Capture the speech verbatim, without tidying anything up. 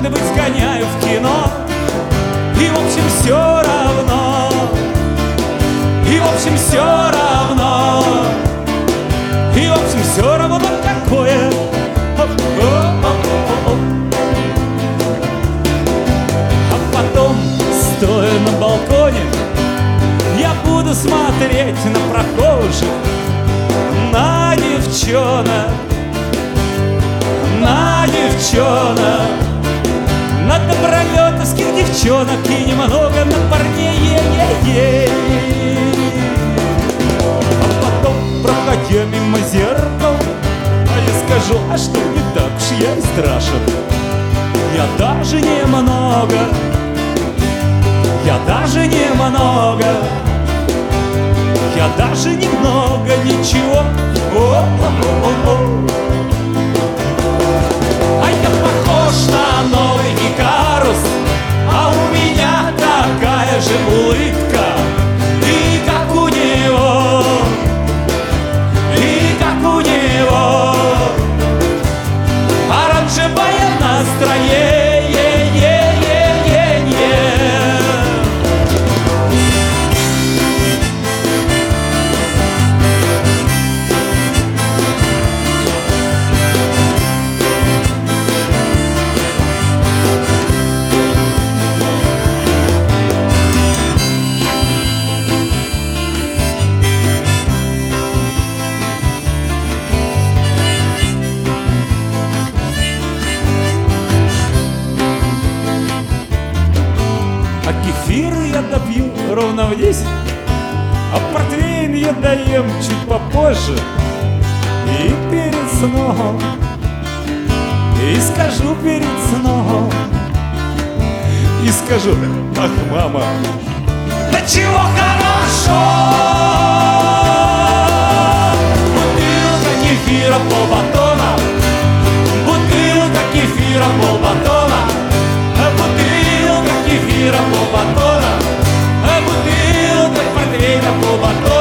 может быть, сгоняю в кино. И в общем все равно, и в общем все равно, и в общем все равно какое. А потом, стоя на балконе, я буду смотреть на прохожих, на девчонок, на девчонок, на добролетовских девчонок и немного на парней. Е-е-е. А потом, проходя мимо зеркал, я скажу: а что не так уж я и страшен? Я даже немного, я даже немного, я даже немного ничего. О-о-о-о-о. А я похож на новый Икарус, а у меня такая же улыбка, и как у него, и как у него оранжевое настроение. А кефир я допью ровно в десять, а портвейн я доем чуть попозже. И перед сном, и скажу перед сном, и скажу: ах, мама, да чего хорошо! Бутылка кефира полбатона, бутылка кефира полбатона, бутылка кефира полбатона, бутылка портвейна полбатона.